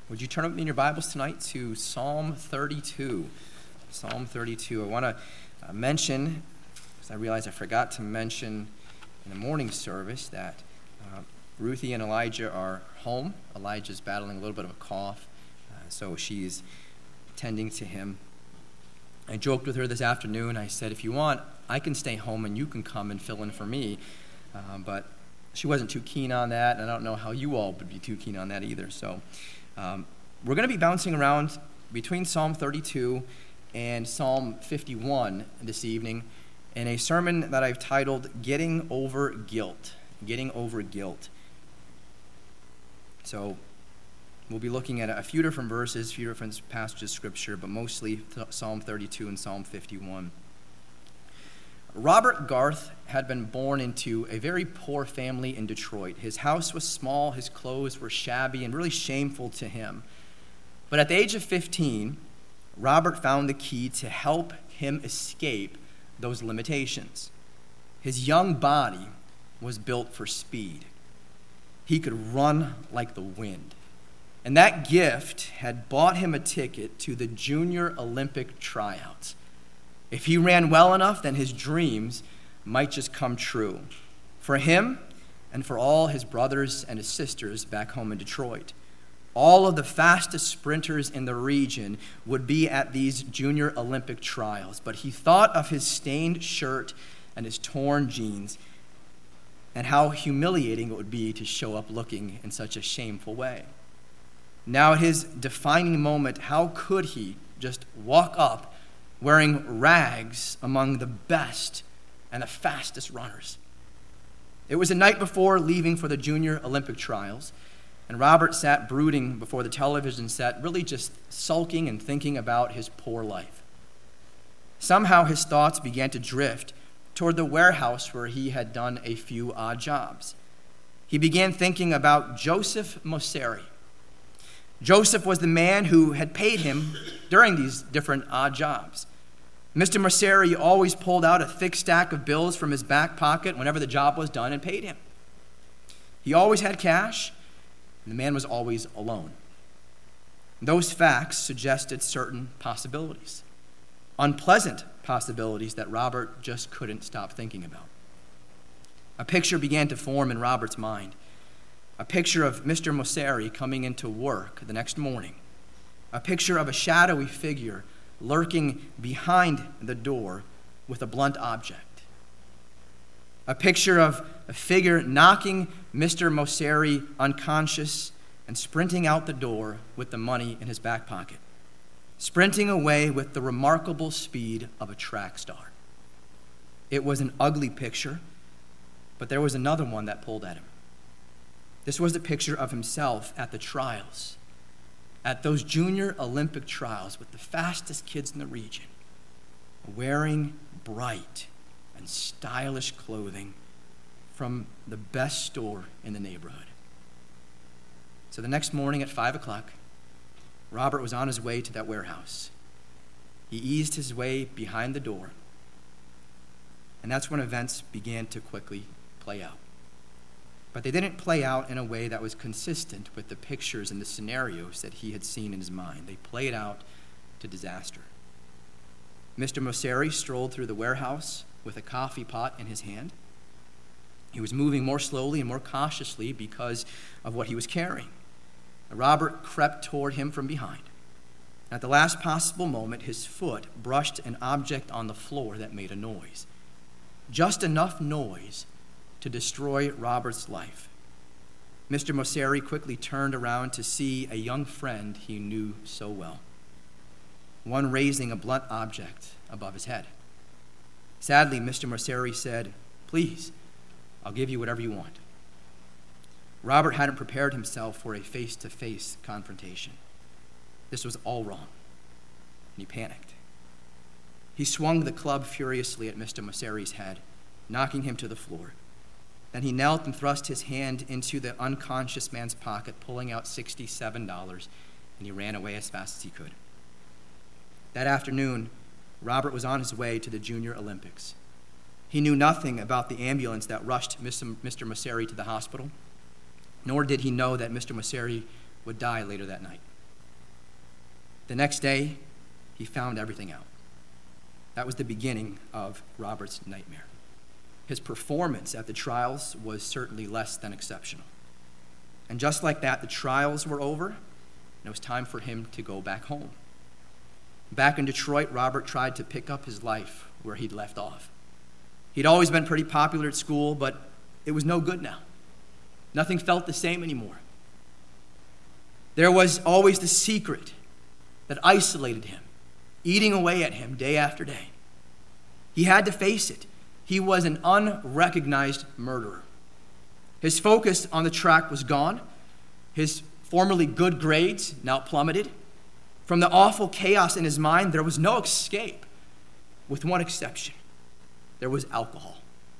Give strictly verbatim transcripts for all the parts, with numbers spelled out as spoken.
Would you turn up in your Bibles tonight to Psalm thirty-two? Psalm thirty-two. I want to uh, mention, because I realized I forgot to mention in the morning service, that uh, Ruthie and Elijah are home. Elijah's battling a little bit of a cough, uh, so she's tending to him. I joked with her this afternoon. I said, if you want, I can stay home and you can come and fill in for me. Uh, but she wasn't too keen on that, and I don't know how you all would be too keen on that either. So um, we're going to be bouncing around between Psalm thirty-two and Psalm fifty-one this evening in a sermon that I've titled, Getting Over Guilt. Getting Over Guilt. So we'll be looking at a few different verses, a few different passages of Scripture, but mostly Psalm thirty-two and Psalm fifty-one. Robert Garth had been born into a very poor family in Detroit. His house was small, his clothes were shabby, and really shameful to him. But at the age of fifteen, Robert found the key to help him escape those limitations. His young body was built for speed. He could run like the wind. And that gift had bought him a ticket to the Junior Olympic tryouts. If he ran well enough, then his dreams might just come true for him and for all his brothers and his sisters back home in Detroit. All of the fastest sprinters in the region would be at these Junior Olympic trials, but he thought of his stained shirt and his torn jeans and how humiliating it would be to show up looking in such a shameful way. Now, at his defining moment, how could he just walk up wearing rags among the best and the fastest runners? It was the night before leaving for the Junior Olympic trials, and Robert sat brooding before the television set, really just sulking and thinking about his poor life. Somehow his thoughts began to drift toward the warehouse where he had done a few odd jobs. He began thinking about Joseph Mosseri. Joseph was the man who had paid him during these different odd jobs. Mister Mosseri always pulled out a thick stack of bills from his back pocket whenever the job was done and paid him. He always had cash, and the man was always alone. Those facts suggested certain possibilities, unpleasant possibilities that Robert just couldn't stop thinking about. A picture began to form in Robert's mind, a picture of Mister Mosseri coming into work the next morning, a picture of a shadowy figure lurking behind the door with a blunt object, a picture of a figure knocking Mister Mosseri unconscious and sprinting out the door with the money in his back pocket, sprinting away with the remarkable speed of a track star. It was an ugly picture, but there was another one that pulled at him. This was a picture of himself at the trials, at those Junior Olympic trials with the fastest kids in the region, wearing bright and stylish clothing from the best store in the neighborhood. So the next morning at five o'clock, Robert was on his way to that warehouse. He eased his way behind the door, and that's when events began to quickly play out. But they didn't play out in a way that was consistent with the pictures and the scenarios that he had seen in his mind. They played out to disaster. Mister Mosseri strolled through the warehouse with a coffee pot in his hand. He was moving more slowly and more cautiously because of what he was carrying. Robert crept toward him from behind. At the last possible moment, his foot brushed an object on the floor that made a noise. Just enough noise to destroy Robert's life. Mister Mosseri quickly turned around to see a young friend he knew so well, one raising a blunt object above his head. Sadly, Mister Mosseri said, "Please, I'll give you whatever you want." Robert hadn't prepared himself for a face-to-face confrontation. This was all wrong, and he panicked. He swung the club furiously at Mister Mosseri's head, knocking him to the floor. Then he knelt and thrust his hand into the unconscious man's pocket, pulling out sixty-seven dollars, and he ran away as fast as he could. That afternoon, Robert was on his way to the Junior Olympics. He knew nothing about the ambulance that rushed Mister Mosseri to the hospital, nor did he know that Mister Mosseri would die later that night. The next day, he found everything out. That was the beginning of Robert's nightmare. His performance at the trials was certainly less than exceptional. And just like that, the trials were over, and it was time for him to go back home. Back in Detroit, Robert tried to pick up his life where he'd left off. He'd always been pretty popular at school, but it was no good now. Nothing felt the same anymore. There was always the secret that isolated him, eating away at him day after day. He had to face it. He was an unrecognized murderer. His focus on the track was gone. His formerly good grades now plummeted. From the awful chaos in his mind, there was no escape, with one exception. There was alcohol.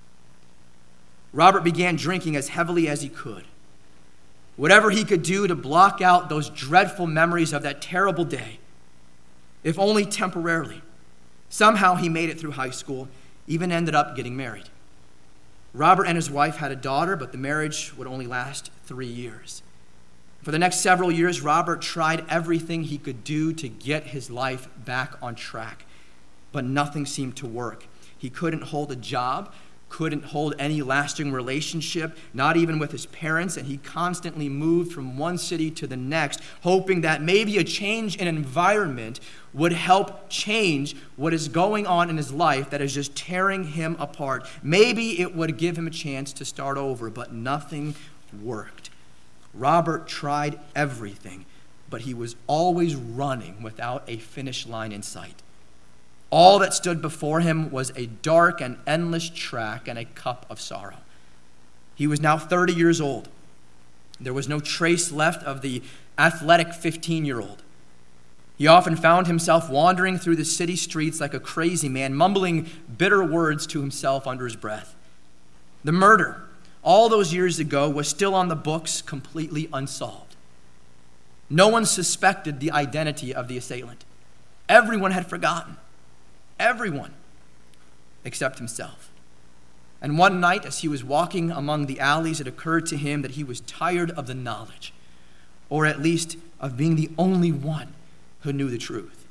Robert began drinking as heavily as he could. Whatever he could do to block out those dreadful memories of that terrible day, if only temporarily. Somehow he made it through high school, even ended up getting married. Robert and his wife had a daughter, but the marriage would only last three years. For the next several years, Robert tried everything he could do to get his life back on track, but nothing seemed to work. He couldn't hold a job, couldn't hold any lasting relationship, not even with his parents, and he constantly moved from one city to the next, hoping that maybe a change in environment would help change what is going on in his life that is just tearing him apart. Maybe it would give him a chance to start over, but nothing worked. Robert tried everything, but he was always running without a finish line in sight. All that stood before him was a dark and endless track and a cup of sorrow. He was now thirty years old. There was no trace left of the athletic fifteen-year-old. He often found himself wandering through the city streets like a crazy man, mumbling bitter words to himself under his breath. The murder, all those years ago, was still on the books, completely unsolved. No one suspected the identity of the assailant. Everyone had forgotten. Everyone except himself. And one night, as he was walking among the alleys, it occurred to him that he was tired of the knowledge, or at least of being the only one who knew the truth.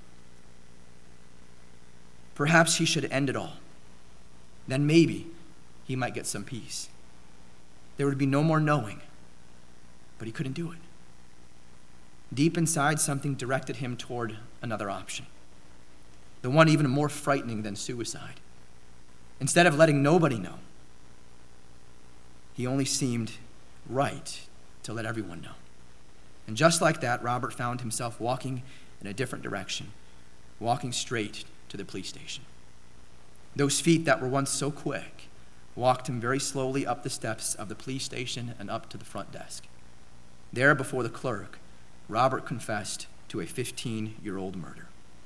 Perhaps he should end it all. Then maybe he might get some peace. There would be no more knowing, but he couldn't do it. Deep inside, something directed him toward another option. The one even more frightening than suicide. Instead of letting nobody know, he only seemed right to let everyone know. And just like that, Robert found himself walking in a different direction, walking straight to the police station. Those feet that were once so quick walked him very slowly up the steps of the police station and up to the front desk. There, before the clerk, Robert confessed to a fifteen-year-old murder.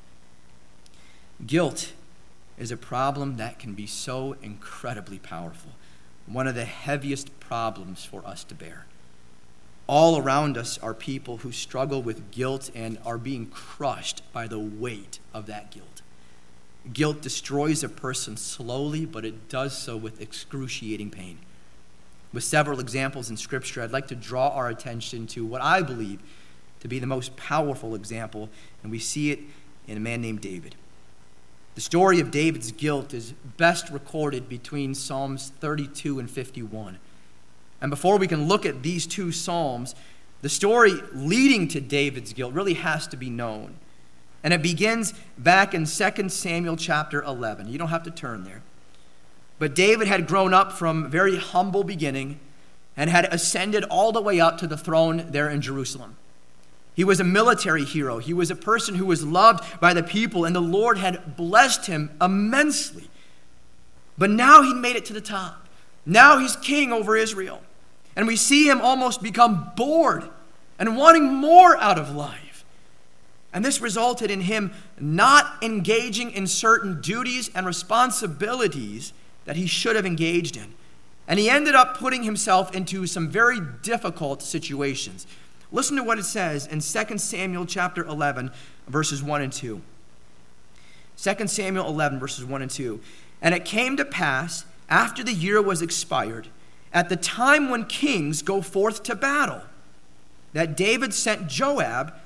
Guilt is a problem that can be so incredibly powerful, one of the heaviest problems for us to bear. All around us are people who struggle with guilt and are being crushed by the weight of that guilt. Guilt destroys a person slowly, but it does so with excruciating pain. With several examples in Scripture, I'd like to draw our attention to what I believe to be the most powerful example, and we see it in a man named David. The story of David's guilt is best recorded between Psalms thirty-two and fifty-one. And before we can look at these two psalms, the story leading to David's guilt really has to be known. And it begins back in Second Samuel chapter eleven. You don't have to turn there. But David had grown up from very humble beginning and had ascended all the way up to the throne there in Jerusalem. He was a military hero. He was a person who was loved by the people, and the Lord had blessed him immensely. But now he made it to the top. Now he's king over Israel. And we see him almost become bored and wanting more out of life. And this resulted in him not engaging in certain duties and responsibilities that he should have engaged in. And he ended up putting himself into some very difficult situations. Listen to what it says in Second Samuel chapter eleven, verses one and two. Second Samuel eleven, verses one and two. And it came to pass, after the year was expired, at the time when kings go forth to battle, that David sent Joab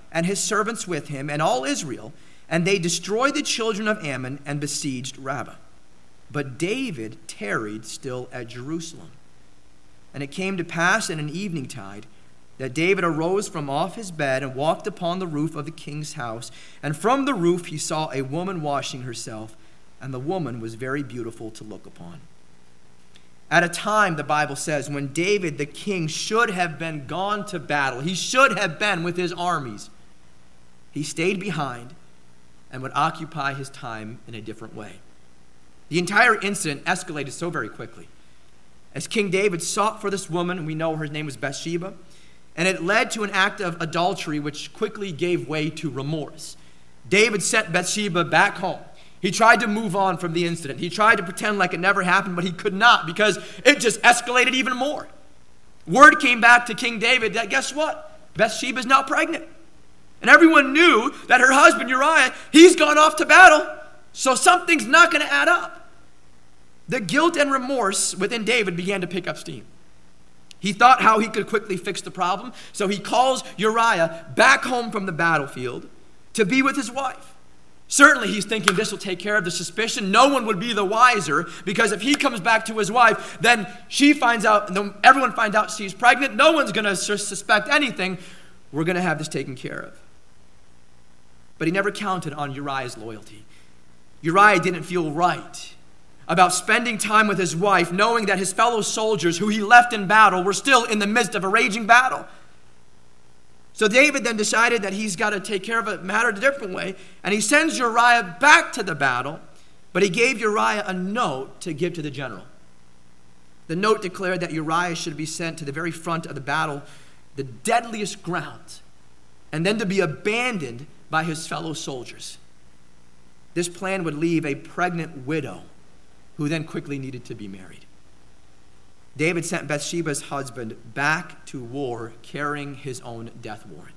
and his servants with him and all Israel, and they destroyed the children of Ammon and besieged Rabbah. But David tarried still at Jerusalem. And it came to pass in an eveningtide that David arose from off his bed and walked upon the roof of the king's house. And from the roof he saw a woman washing herself, and the woman was very beautiful to look upon. At a time, the Bible says, when David the king should have been gone to battle, he should have been with his armies, he stayed behind and would occupy his time in a different way. The entire incident escalated so very quickly. As King David sought for this woman, we know her name was Bathsheba, and it led to an act of adultery which quickly gave way to remorse. David sent Bathsheba back home. He tried to move on from the incident. He tried to pretend like it never happened, but he could not because it just escalated even more. Word came back to King David that, guess what? Bathsheba's now pregnant. And everyone knew that her husband Uriah, he's gone off to battle, so something's not going to add up. The guilt and remorse within David began to pick up steam. He thought how he could quickly fix the problem, so he calls Uriah back home from the battlefield to be with his wife. Certainly he's thinking this will take care of the suspicion. No one would be the wiser, because if he comes back to his wife, then she finds out, and then everyone finds out she's pregnant. No one's going to suspect anything. We're going to have this taken care of. But he never counted on Uriah's loyalty. Uriah didn't feel right about spending time with his wife, knowing that his fellow soldiers who he left in battle were still in the midst of a raging battle. So David then decided that he's got to take care of a matter a different way, and he sends Uriah back to the battle, but he gave Uriah a note to give to the general. The note declared that Uriah should be sent to the very front of the battle, the deadliest ground, and then to be abandoned by his fellow soldiers. This plan would leave a pregnant widow who then quickly needed to be married. David sent Bathsheba's husband back to war carrying his own death warrant.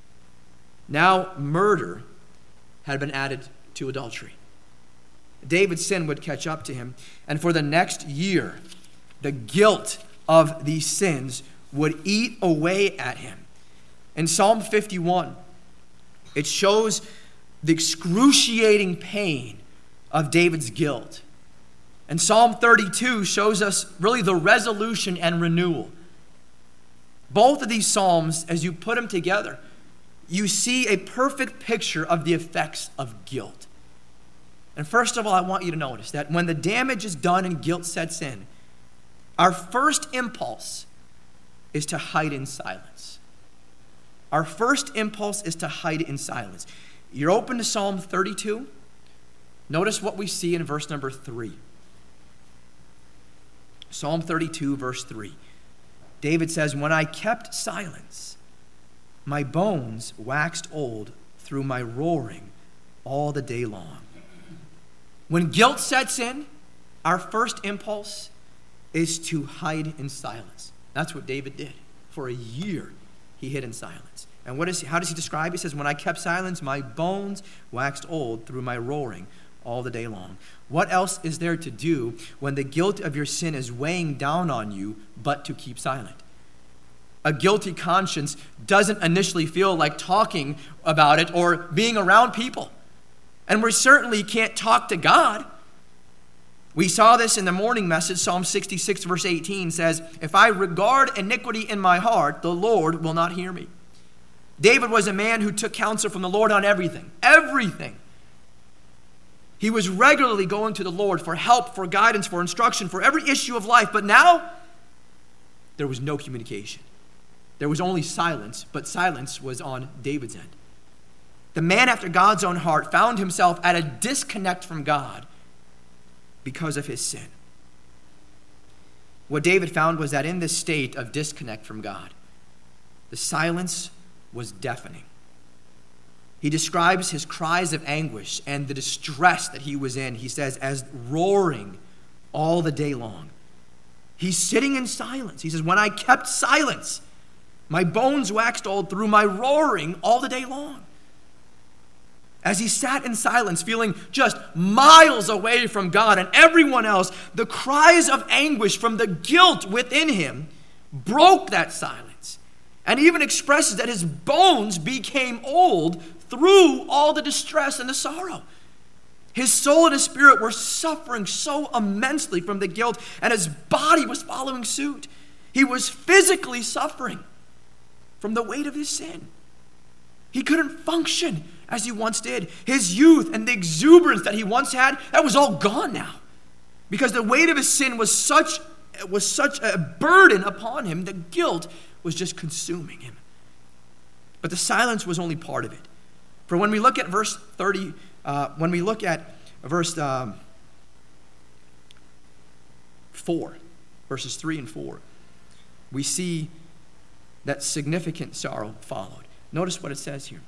Now murder had been added to adultery. David's sin would catch up to him, and for the next year, the guilt of these sins would eat away at him. In Psalm fifty-one, it shows the excruciating pain of David's guilt. And Psalm thirty-two shows us really the resolution and renewal. Both of these psalms, as you put them together, you see a perfect picture of the effects of guilt. And first of all, I want you to notice that when the damage is done and guilt sets in, our first impulse is to hide in silence. Our first impulse is to hide in silence. You're open to Psalm thirty-two. Notice what we see in verse number three. Psalm thirty-two, verse three. David says, "When I kept silence, my bones waxed old through my roaring all the day long." When guilt sets in, our first impulse is to hide in silence. That's what David did. For a year, he hid in silence. And what is he, how does he describe it? He says, "When I kept silence, my bones waxed old through my roaring all the day long." What else is there to do when the guilt of your sin is weighing down on you but to keep silent? A guilty conscience doesn't initially feel like talking about it or being around people. And we certainly can't talk to God. We saw this in the morning message. Psalm sixty-six, verse eighteen says, "If I regard iniquity in my heart, the Lord will not hear me." David was a man who took counsel from the Lord on everything. Everything. He was regularly going to the Lord for help, for guidance, for instruction, for every issue of life. But now, there was no communication. There was only silence, but silence was on David's end. The man after God's own heart found himself at a disconnect from God because of his sin. What David found was that in this state of disconnect from God, the silence was deafening. He describes his cries of anguish and the distress that he was in, he says, as roaring all the day long. He's sitting in silence. He says, "When I kept silence, my bones waxed old through my roaring all the day long." As he sat in silence, feeling just miles away from God and everyone else, the cries of anguish from the guilt within him broke that silence. and even expresses that his bones became old through all the distress and the sorrow. His soul and his spirit were suffering so immensely from the guilt, and his body was following suit. He was physically suffering from the weight of his sin. He couldn't function as he once did. His youth and the exuberance that he once had, that was all gone now. Because the weight of his sin was such, was such a burden upon him, the guilt was just consuming him. But the silence was only part of it. For when we look at verse thirty, uh, when we look at verse um, four, verses three and four, we see that significant sorrow followed. Notice what it says here.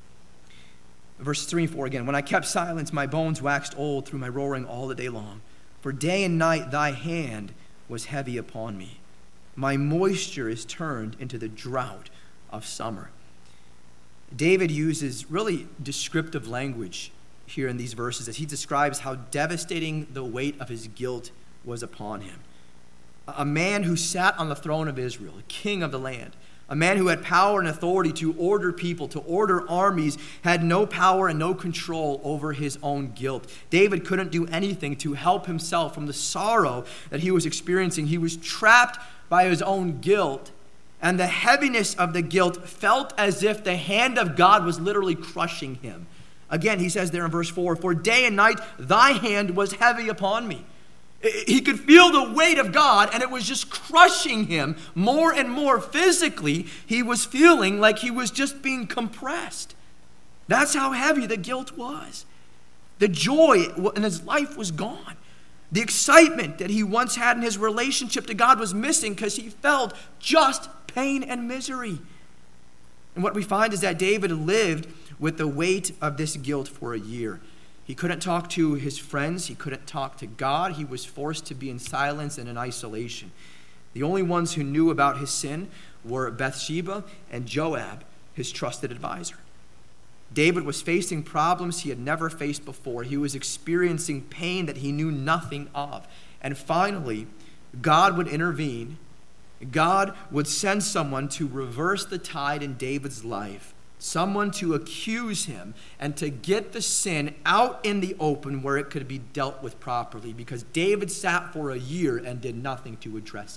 Verses three and four again. When I kept silence, my bones waxed old through my roaring all the day long. For day and night thy hand was heavy upon me. My moisture is turned into the drought of summer. David uses really descriptive language here in these verses as he describes how devastating the weight of his guilt was upon him. A man who sat on the throne of Israel, a king of the land, a man who had power and authority to order people, to order armies, had no power and no control over his own guilt. David couldn't do anything to help himself from the sorrow that he was experiencing. He was trapped by his own guilt, and the heaviness of the guilt felt as if the hand of God was literally crushing him. Again, he says there in verse four, for day and night thy hand was heavy upon me. He could feel the weight of God, and it was just crushing him more and more physically. He was feeling like he was just being compressed. That's how heavy the guilt was. The joy in his life was gone. The excitement that he once had in his relationship to God was missing because he felt just pain and misery. And what we find is that David lived with the weight of this guilt for a year. He couldn't talk to his friends. He couldn't talk to God. He was forced to be in silence and in isolation. The only ones who knew about his sin were Bathsheba and Joab, his trusted advisor. David was facing problems he had never faced before. He was experiencing pain that he knew nothing of. And finally, God would intervene. God would send someone to reverse the tide in David's life. Someone to accuse him and to get the sin out in the open where it could be dealt with properly, because David sat for a year and did nothing to address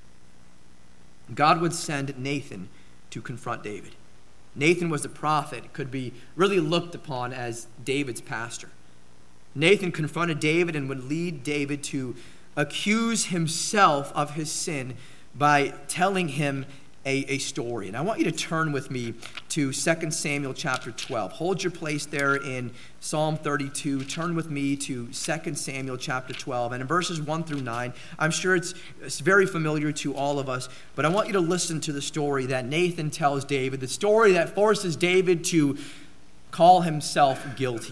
it. God would send Nathan to confront David. Nathan was a prophet, could be really looked upon as David's pastor. Nathan confronted David and would lead David to accuse himself of his sin by telling him A, a story. And I want you to turn with me to Second Samuel chapter twelve. Hold your place there in Psalm thirty-two. Turn with me to Second Samuel chapter twelve. And in verses one through nine, I'm sure it's, it's very familiar to all of us, but I want you to listen to the story that Nathan tells David, the story that forces David to call himself guilty.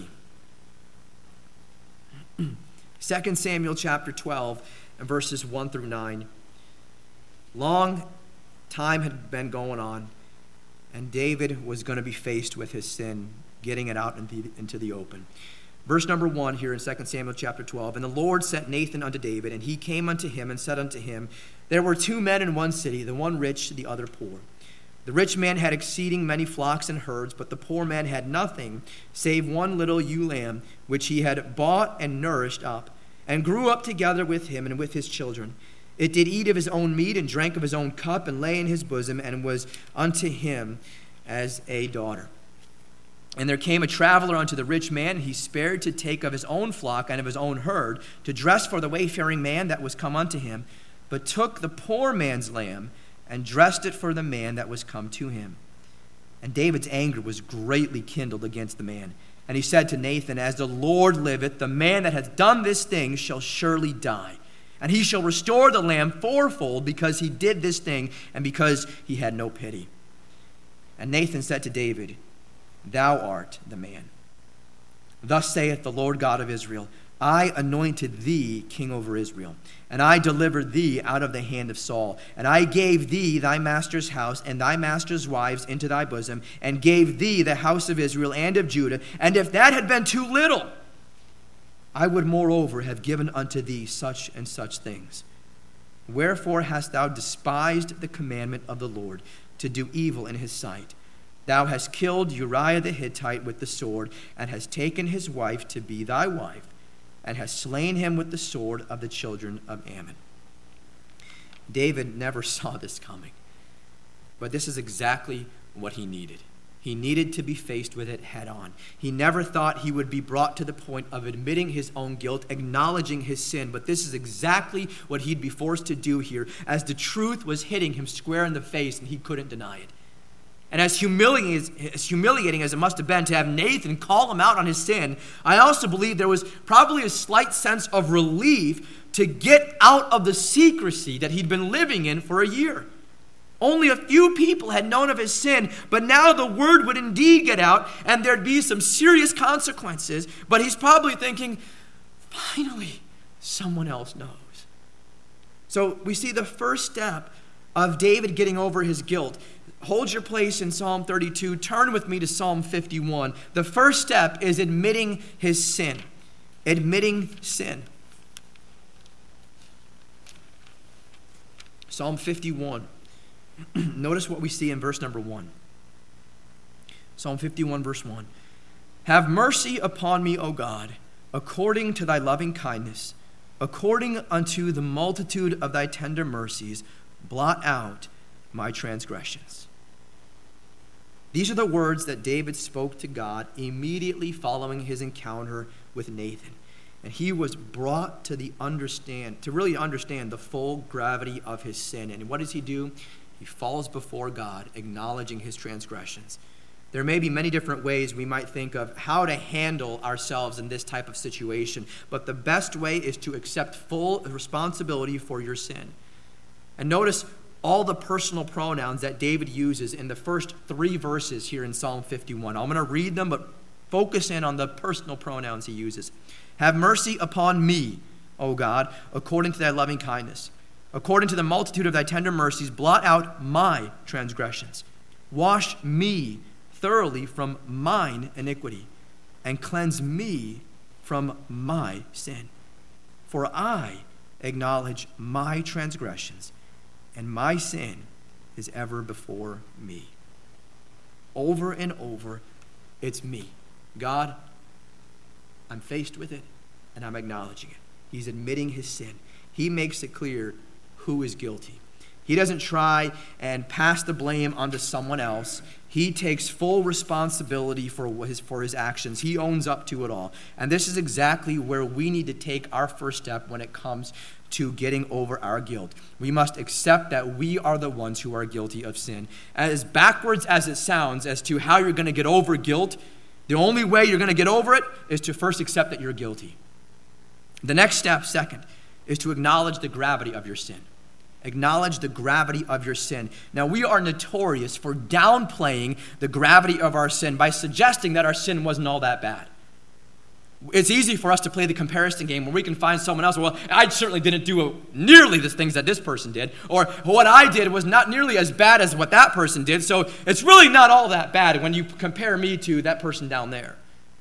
Second Samuel chapter twelve, and verses one through nine. Long time had been going on, and David was going to be faced with his sin, getting it out into the, into the open. Verse number one here in Second Samuel chapter twelve, and the Lord sent Nathan unto David, and he came unto him and said unto him, there were two men in one city, the one rich, the other poor. The rich man had exceeding many flocks and herds, but the poor man had nothing save one little ewe lamb, which he had bought and nourished up, and grew up together with him and with his children. It did eat of his own meat and drank of his own cup and lay in his bosom and was unto him as a daughter. And there came a traveler unto the rich man, and he spared to take of his own flock and of his own herd to dress for the wayfaring man that was come unto him, but took the poor man's lamb and dressed it for the man that was come to him. And David's anger was greatly kindled against the man. And he said to Nathan, as the Lord liveth, the man that hath done this thing shall surely die. And he shall restore the lamb fourfold, because he did this thing and because he had no pity. And Nathan said to David, thou art the man. Thus saith the Lord God of Israel, I anointed thee king over Israel, and I delivered thee out of the hand of Saul. And I gave thee thy master's house and thy master's wives into thy bosom, and gave thee the house of Israel and of Judah. And if that had been too little, I would moreover have given unto thee such and such things. Wherefore hast thou despised the commandment of the Lord to do evil in his sight. Thou hast killed Uriah the Hittite with the sword, and hast taken his wife to be thy wife, and hast slain him with the sword of the children of Ammon." David never saw this coming, but this is exactly what he needed. He needed to be faced with it head on. He never thought he would be brought to the point of admitting his own guilt, acknowledging his sin, but this is exactly what he'd be forced to do here, as the truth was hitting him square in the face and he couldn't deny it. And as humiliating as, as humiliating as it must have been to have Nathan call him out on his sin, I also believe there was probably a slight sense of relief to get out of the secrecy that he'd been living in for a year. Only a few people had known of his sin, but now the word would indeed get out and there'd be some serious consequences. But he's probably thinking, finally, someone else knows. So we see the first step of David getting over his guilt. Hold your place in Psalm thirty-two. Turn with me to Psalm fifty-one. The first step is admitting his sin. Admitting sin. Psalm fifty-one. Notice what we see in verse number one. Psalm fifty-one, verse one. "Have mercy upon me, O God, according to thy loving kindness, according unto the multitude of thy tender mercies, blot out my transgressions." These are the words that David spoke to God immediately following his encounter with Nathan. And he was brought to the understand, to really understand the full gravity of his sin. And what does he do? He falls before God, acknowledging his transgressions. There may be many different ways we might think of how to handle ourselves in this type of situation, but the best way is to accept full responsibility for your sin. And notice all the personal pronouns that David uses in the first three verses here in Psalm fifty-one. I'm going to read them, but focus in on the personal pronouns he uses. "Have mercy upon me, O God, according to thy loving kindness. According to the multitude of thy tender mercies, blot out my transgressions. Wash me thoroughly from mine iniquity, and cleanse me from my sin. For I acknowledge my transgressions, and my sin is ever before me." Over and over, it's me. God, I'm faced with it, and I'm acknowledging it. He's admitting his sin. He makes it clear who is guilty. He doesn't try and pass the blame onto someone else. He takes full responsibility for his, for his actions. He owns up to it all. And this is exactly where we need to take our first step when it comes to getting over our guilt. We must accept that we are the ones who are guilty of sin. As backwards as it sounds as to how you're going to get over guilt, the only way you're going to get over it is to first accept that you're guilty. The next step, second, is to acknowledge the gravity of your sin. Acknowledge the gravity of your sin. Now, we are notorious for downplaying the gravity of our sin by suggesting that our sin wasn't all that bad. It's easy for us to play the comparison game where we can find someone else. Well, I certainly didn't do nearly the things that this person did. Or what I did was not nearly as bad as what that person did. So it's really not all that bad when you compare me to that person down there.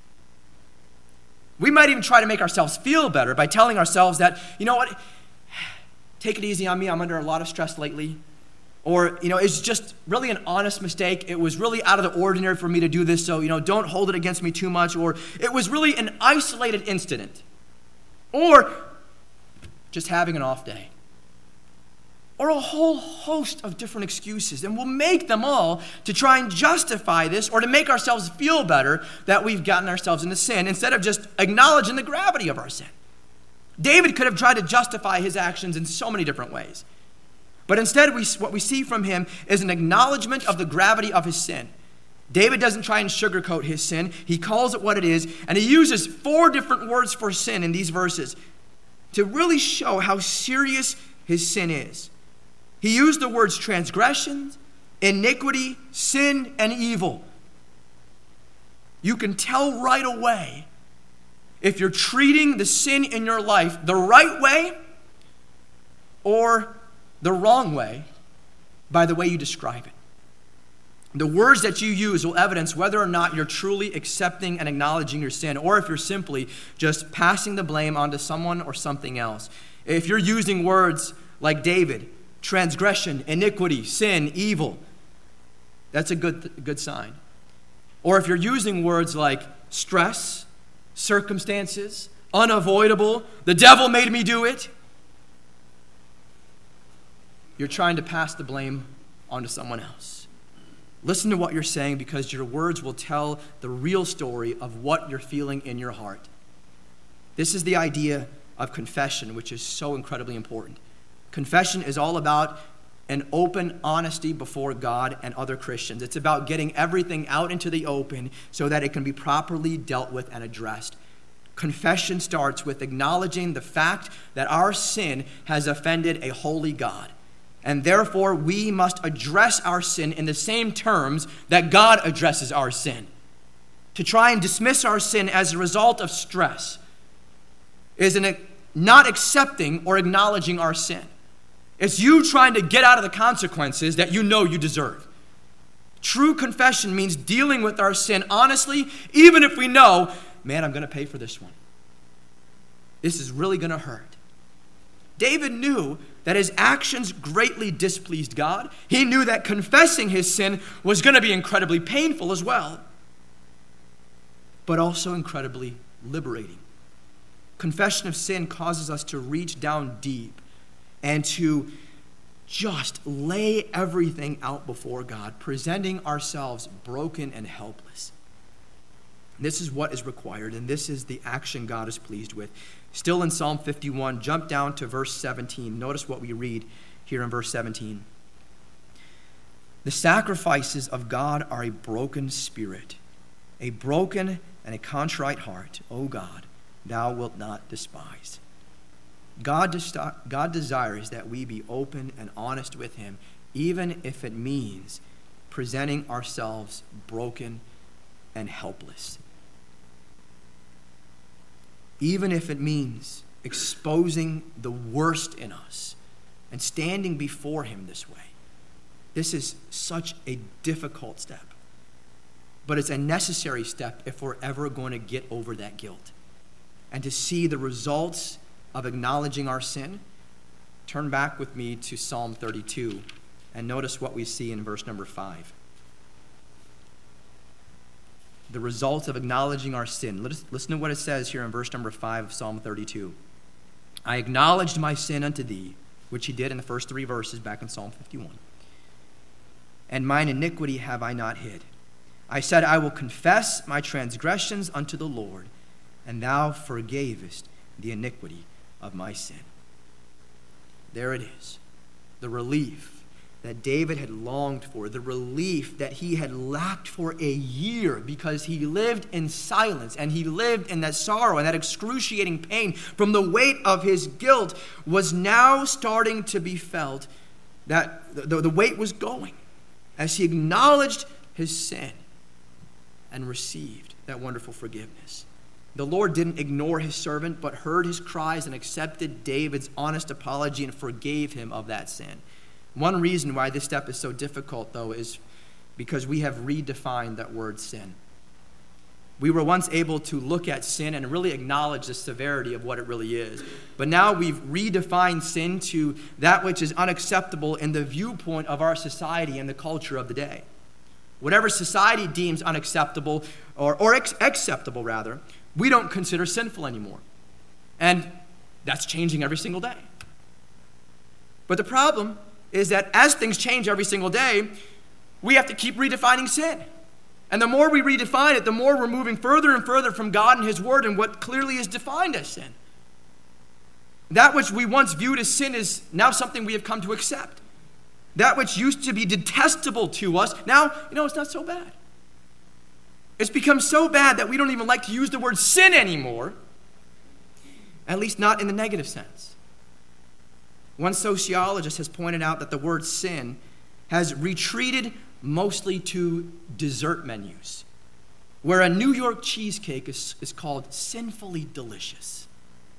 We might even try to make ourselves feel better by telling ourselves that, you know what, take it easy on me. I'm under a lot of stress lately. Or, you know, it's just really an honest mistake. It was really out of the ordinary for me to do this, so, you know, don't hold it against me too much. Or it was really an isolated incident. Or just having an off day. Or a whole host of different excuses. And we'll make them all to try and justify this or to make ourselves feel better that we've gotten ourselves into sin instead of just acknowledging the gravity of our sin. David could have tried to justify his actions in so many different ways. But instead, we, what we see from him is an acknowledgement of the gravity of his sin. David doesn't try and sugarcoat his sin. He calls it what it is, and he uses four different words for sin in these verses to really show how serious his sin is. He used the words transgressions, iniquity, sin, and evil. You can tell right away if you're treating the sin in your life the right way or the wrong way by the way you describe it. The words that you use will evidence whether or not you're truly accepting and acknowledging your sin, or if you're simply just passing the blame onto someone or something else. If you're using words like David, transgression, iniquity, sin, evil, that's a good, good sign. Or if you're using words like stress, circumstances, unavoidable, the devil made me do it, you're trying to pass the blame onto someone else. Listen to what you're saying, because your words will tell the real story of what you're feeling in your heart. This is the idea of confession, which is so incredibly important. Confession is all about an open honesty before God and other Christians. It's about getting everything out into the open so that it can be properly dealt with and addressed. Confession starts with acknowledging the fact that our sin has offended a holy God. And therefore, we must address our sin in the same terms that God addresses our sin. To try and dismiss our sin as a result of stress is an, not accepting or acknowledging our sin. It's you trying to get out of the consequences that you know you deserve. True confession means dealing with our sin honestly, even if we know, man, I'm going to pay for this one. This is really going to hurt. David knew that his actions greatly displeased God. He knew that confessing his sin was going to be incredibly painful as well, but also incredibly liberating. Confession of sin causes us to reach down deep and to just lay everything out before God, presenting ourselves broken and helpless. This is what is required, and this is the action God is pleased with. Still in Psalm fifty-one, jump down to verse seventeen. Notice what we read here in verse seventeen. The sacrifices of God are a broken spirit, a broken and a contrite heart. O God, thou wilt not despise. God, des- God desires that we be open and honest with him, even if it means presenting ourselves broken and helpless. Even if it means exposing the worst in us and standing before him this way. This is such a difficult step, but it's a necessary step if we're ever going to get over that guilt. And to see the results of acknowledging our sin, turn back with me to Psalm thirty-two and notice what we see in verse number five. The result of acknowledging our sin. Listen to what it says here in verse number five of Psalm thirty-two. I acknowledged my sin unto thee, which he did in the first three verses back in Psalm fifty-one. And mine iniquity have I not hid. I said, I will confess my transgressions unto the Lord, and thou forgavest the iniquity of my sin. There it is, the relief that David had longed for, the relief that he had lacked for a year because he lived in silence and he lived in that sorrow and that excruciating pain from the weight of his guilt was now starting to be felt. That the, the weight was going as he acknowledged his sin and received that wonderful forgiveness. The Lord didn't ignore his servant, but heard his cries and accepted David's honest apology and forgave him of that sin. One reason why this step is so difficult, though, is because we have redefined that word sin. We were once able to look at sin and really acknowledge the severity of what it really is. But now we've redefined sin to that which is unacceptable in the viewpoint of our society and the culture of the day. Whatever society deems unacceptable, or, or ex- acceptable rather, we don't consider sinful anymore. And that's changing every single day. But the problem is that as things change every single day, we have to keep redefining sin. And the more we redefine it, the more we're moving further and further from God and his word and what clearly is defined as sin. That which we once viewed as sin is now something we have come to accept. That which used to be detestable to us, now, you know, it's not so bad. It's become so bad that we don't even like to use the word sin anymore, at least not in the negative sense. One sociologist has pointed out that the word sin has retreated mostly to dessert menus, where a New York cheesecake is, is called sinfully delicious.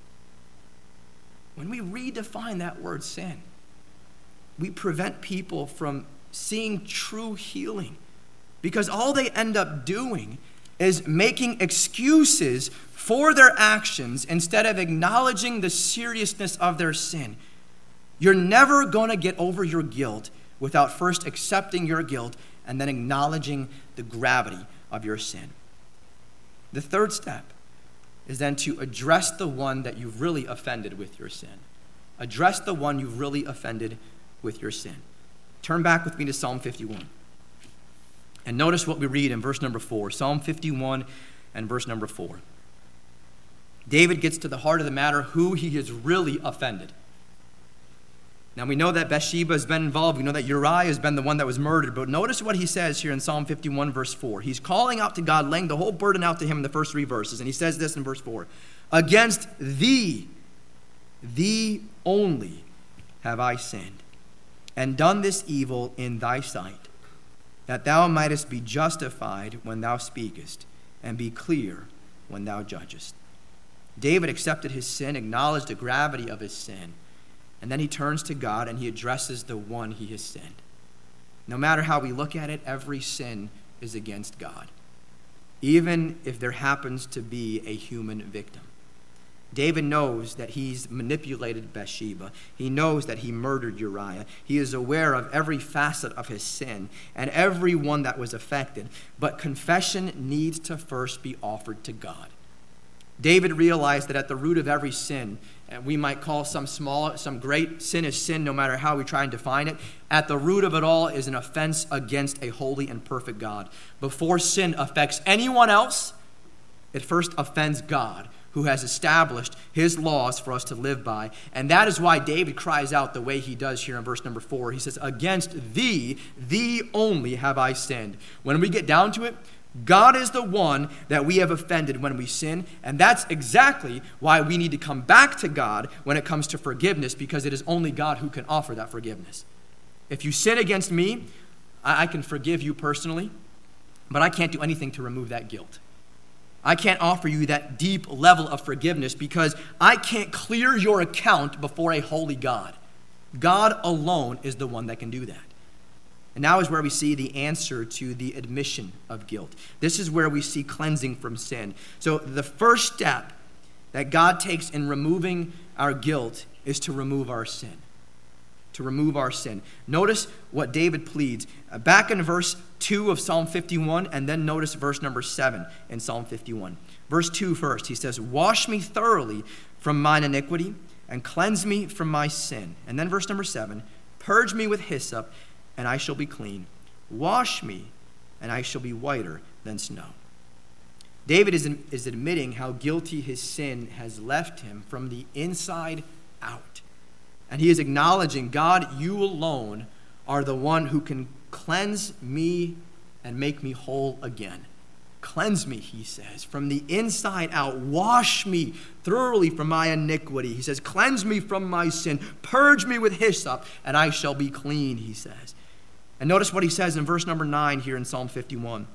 When we redefine that word sin, we prevent people from seeing true healing, because all they end up doing is making excuses for their actions instead of acknowledging the seriousness of their sin. You're never going to get over your guilt without first accepting your guilt and then acknowledging the gravity of your sin. The third step is then to address the one that you've really offended with your sin. Address the one you've really offended with your sin. Turn back with me to Psalm fifty-one. And notice what we read in verse number four. Psalm fifty-one and verse number four. David gets to the heart of the matter, who he has really offended. Now we know that Bathsheba has been involved. We know that Uriah has been the one that was murdered. But notice what he says here in Psalm fifty-one, verse four. He's calling out to God, laying the whole burden out to him in the first three verses. And he says this in verse four. Against thee, thee only have I sinned, and done this evil in thy sight, that thou mightest be justified when thou speakest, and be clear when thou judgest. David accepted his sin, acknowledged the gravity of his sin, and then he turns to God and he addresses the one he has sinned. No matter how we look at it, every sin is against God, even if there happens to be a human victim. David knows that he's manipulated Bathsheba. He knows that he murdered Uriah. He is aware of every facet of his sin and every one that was affected. But confession needs to first be offered to God. David realized that at the root of every sin, and we might call some small, some great sin is sin no matter how we try and define it, at the root of it all is an offense against a holy and perfect God. Before sin affects anyone else, it first offends God, who has established his laws for us to live by. And that is why David cries out the way he does here in verse number four. He says, against thee, thee only have I sinned. When we get down to it, God is the one that we have offended when we sin, and that's exactly why we need to come back to God when it comes to forgiveness, because it is only God who can offer that forgiveness. If you sin against me, I can forgive you personally, but I can't do anything to remove that guilt. I can't offer you that deep level of forgiveness because I can't clear your account before a holy God. God alone is the one that can do that. And now is where we see the answer to the admission of guilt. This is where we see cleansing from sin. So the first step that God takes in removing our guilt is to remove our sin. To remove our sin. Notice what David pleads. Back in verse two of Psalm fifty-one, and then notice verse number seven in Psalm fifty-one. Verse two first, he says, wash me thoroughly from mine iniquity, and cleanse me from my sin. And then verse number seven, purge me with hyssop, and I shall be clean. Wash me, and I shall be whiter than snow. David is, is admitting how guilty his sin has left him from the inside out. And he is acknowledging, God, you alone are the one who can cleanse me and make me whole again. Cleanse me, he says, from the inside out. Wash me thoroughly from my iniquity. He says, cleanse me from my sin. Purge me with hyssop, and I shall be clean, he says. And notice what he says in verse number nine here in Psalm fifty-one.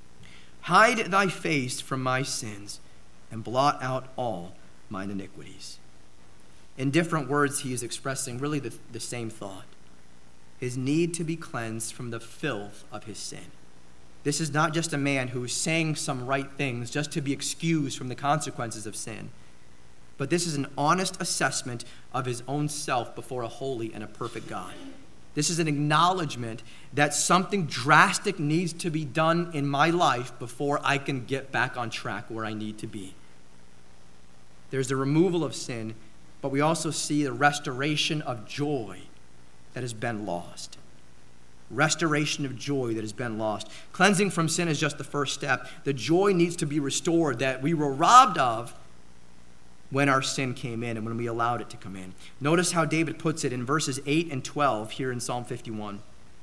Hide thy face from my sins, and blot out all mine iniquities. In different words, he is expressing really the, the same thought. His need to be cleansed from the filth of his sin. This is not just a man who is saying some right things just to be excused from the consequences of sin. But this is an honest assessment of his own self before a holy and a perfect God. This is an acknowledgement that something drastic needs to be done in my life before I can get back on track where I need to be. There's the removal of sin, but we also see the restoration of joy that has been lost. Restoration of joy that has been lost. Cleansing from sin is just the first step. The joy needs to be restored that we were robbed of when our sin came in and when we allowed it to come in. Notice how David puts it in verses eight and twelve here in Psalm fifty-one.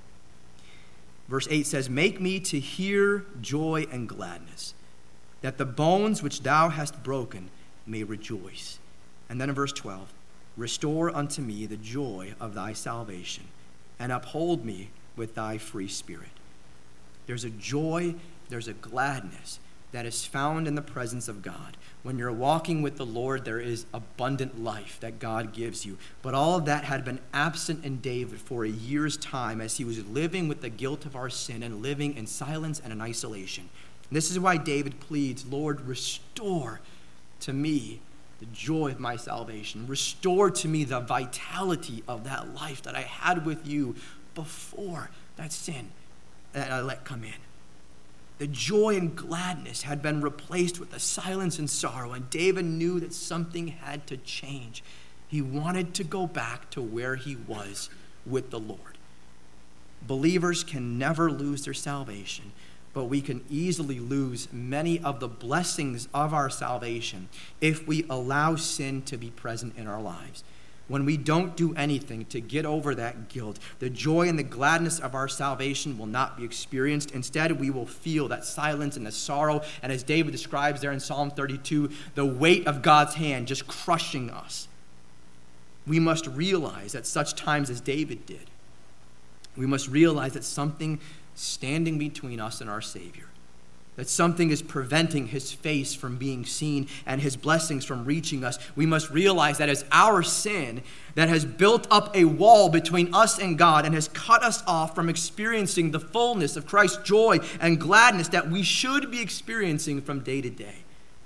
Verse eight says, make me to hear joy and gladness, that the bones which thou hast broken may rejoice. And then in verse twelve, restore unto me the joy of thy salvation, and uphold me with thy free spirit. There's a joy, there's a gladness that is found in the presence of God. When you're walking with the Lord, there is abundant life that God gives you. But all of that had been absent in David for a year's time as he was living with the guilt of our sin and living in silence and in isolation. And this is why David pleads, Lord, restore to me the joy of my salvation. Restore to me the vitality of that life that I had with you before that sin that I let come in. The joy and gladness had been replaced with the silence and sorrow, and David knew that something had to change. He wanted to go back to where he was with the Lord. Believers can never lose their salvation, but we can easily lose many of the blessings of our salvation if we allow sin to be present in our lives. When we don't do anything to get over that guilt, the joy and the gladness of our salvation will not be experienced. Instead, we will feel that silence and the sorrow, and as David describes there in Psalm thirty-two, the weight of God's hand just crushing us. We must realize at such times as David did, we must realize that something standing between us and our Savior, that something is preventing his face from being seen and his blessings from reaching us. We must realize that it's our sin that has built up a wall between us and God and has cut us off from experiencing the fullness of Christ's joy and gladness that we should be experiencing from day to day.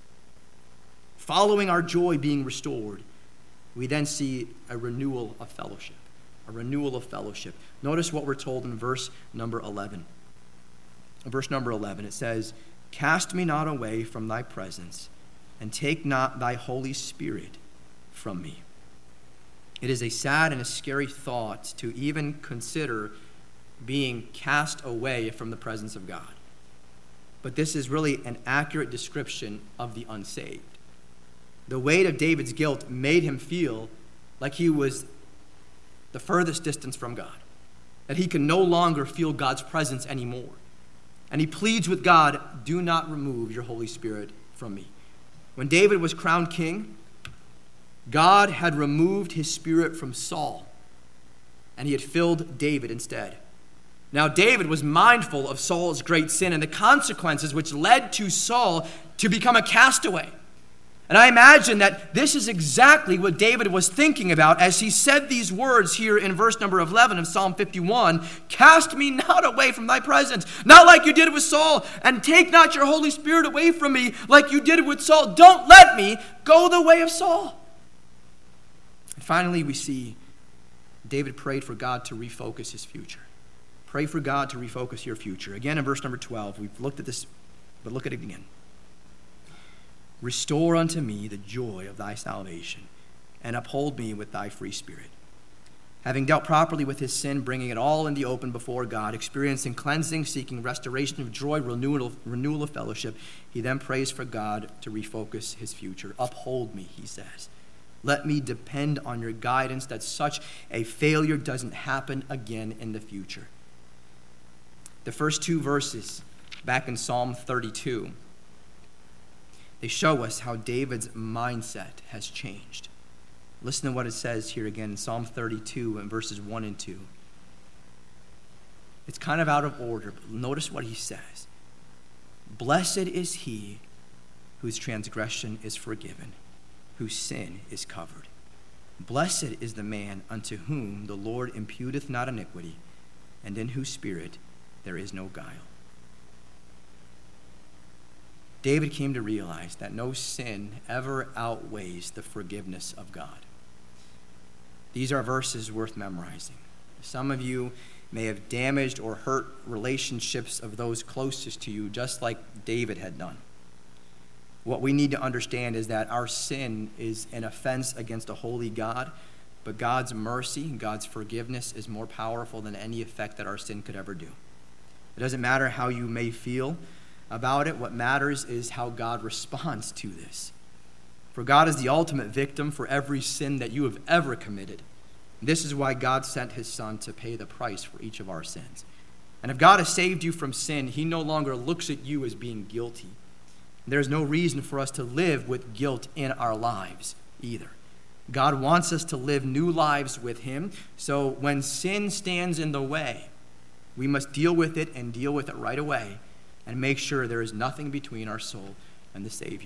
Following our joy being restored, we then see a renewal of fellowship. A renewal of fellowship. Notice what we're told in verse number eleven. Verse number eleven, it says, "Cast me not away from thy presence, and take not thy Holy Spirit from me." It is a sad and a scary thought to even consider being cast away from the presence of God. But this is really an accurate description of the unsaved. The weight of David's guilt made him feel like he was the furthest distance from God, that he can no longer feel God's presence anymore. And he pleads with God, "Do not remove your Holy Spirit from me." When David was crowned king, God had removed his spirit from Saul, and he had filled David instead. Now David was mindful of Saul's great sin and the consequences which led to Saul to become a castaway. And I imagine that this is exactly what David was thinking about as he said these words here in verse number eleven of Psalm fifty-one, "Cast me not away from thy presence, not like you did with Saul, and take not your Holy Spirit away from me like you did with Saul. Don't let me go the way of Saul." And finally, we see David prayed for God to refocus his future. Pray for God to refocus your future. Again, in verse number twelve, we've looked at this, but look at it again. "Restore unto me the joy of thy salvation, and uphold me with thy free spirit." Having dealt properly with his sin, bringing it all in the open before God, experiencing cleansing, seeking restoration of joy, renewal, renewal of fellowship, he then prays for God to refocus his future. "Uphold me," he says. "Let me depend on your guidance that such a failure doesn't happen again in the future." The first two verses back in Psalm thirty-two, they show us how David's mindset has changed. Listen to what it says here again in Psalm thirty-two and verses one and two. It's kind of out of order, but notice what he says. "Blessed is he whose transgression is forgiven, whose sin is covered. Blessed is the man unto whom the Lord imputeth not iniquity, and in whose spirit there is no guile." David came to realize that no sin ever outweighs the forgiveness of God. These are verses worth memorizing. Some of you may have damaged or hurt relationships of those closest to you, just like David had done. What we need to understand is that our sin is an offense against a holy God, but God's mercy and God's forgiveness is more powerful than any effect that our sin could ever do. It doesn't matter how you may feel about it. What matters is how God responds to this. For God is the ultimate victim for every sin that you have ever committed. This is why God sent his Son to pay the price for each of our sins. And if God has saved you from sin, he no longer looks at you as being guilty. There's no reason for us to live with guilt in our lives either. God wants us to live new lives with him. So when sin stands in the way, we must deal with it and deal with it right away and make sure there is nothing between our soul and the Savior.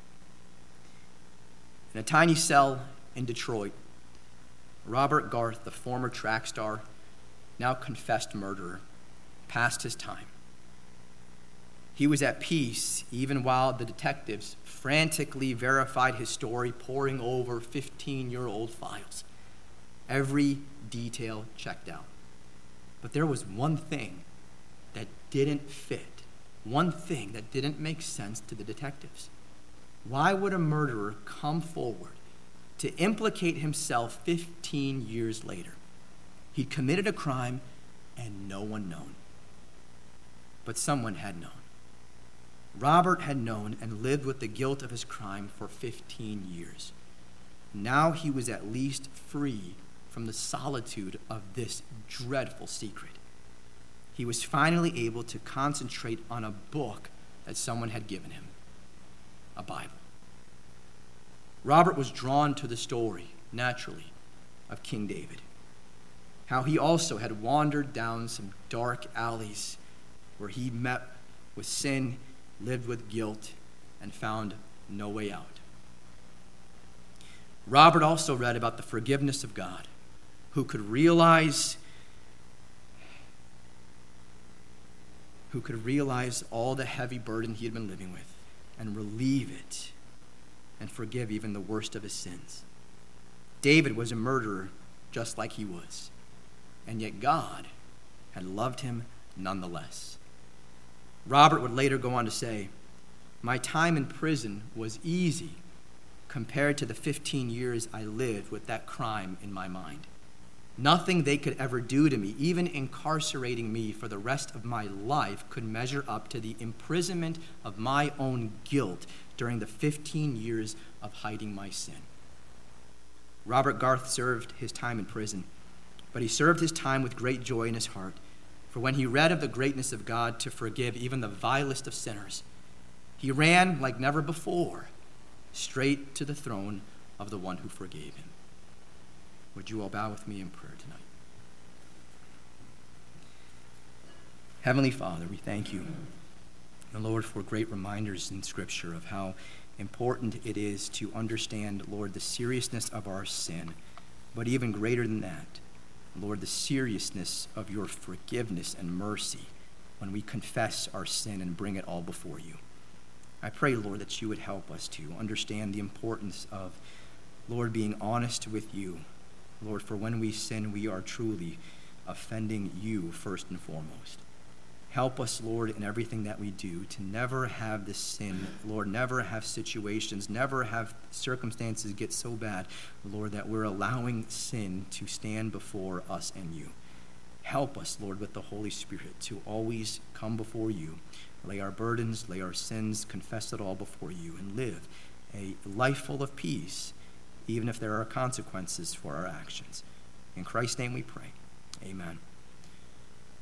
In a tiny cell in Detroit, Robert Garth, the former track star, now confessed murderer, passed his time. He was at peace even while the detectives frantically verified his story, poring over fifteen-year-old files. Every detail checked out. But there was one thing that didn't fit, one thing that didn't make sense to the detectives. Why would a murderer come forward to implicate himself fifteen years later? He'd committed a crime and no one known. But someone had known. Robert had known and lived with the guilt of his crime for fifteen years. Now he was at least free from the solitude of this dreadful secret. He was finally able to concentrate on a book that someone had given him, a Bible. Robert was drawn to the story, naturally, of King David, how he also had wandered down some dark alleys where he met with sin, lived with guilt, and found no way out. Robert also read about the forgiveness of God, who could realize who could realize all the heavy burden he had been living with and relieve it and forgive even the worst of his sins. David was a murderer just like he was, and yet God had loved him nonetheless. Robert would later go on to say, "My time in prison was easy compared to the fifteen years I lived with that crime in my mind. Nothing they could ever do to me, even incarcerating me for the rest of my life, could measure up to the imprisonment of my own guilt during the fifteen years of hiding my sin." Robert Garth served his time in prison, but he served his time with great joy in his heart, for when he read of the greatness of God to forgive even the vilest of sinners, he ran like never before straight to the throne of the one who forgave him. Would you all bow with me in prayer tonight? Heavenly Father, we thank you, and Lord, for great reminders in Scripture of how important it is to understand, Lord, the seriousness of our sin, but even greater than that, Lord, the seriousness of your forgiveness and mercy when we confess our sin and bring it all before you. I pray, Lord, that you would help us to understand the importance of, Lord, being honest with you. Lord, for when we sin, we are truly offending you first and foremost. Help us, Lord, in everything that we do to never have this sin, Lord, never have situations, never have circumstances get so bad, Lord, that we're allowing sin to stand before us and you. Help us, Lord, with the Holy Spirit to always come before you, lay our burdens, lay our sins, confess it all before you, and live a life full of peace, even if there are consequences for our actions. In Christ's name we pray. Amen.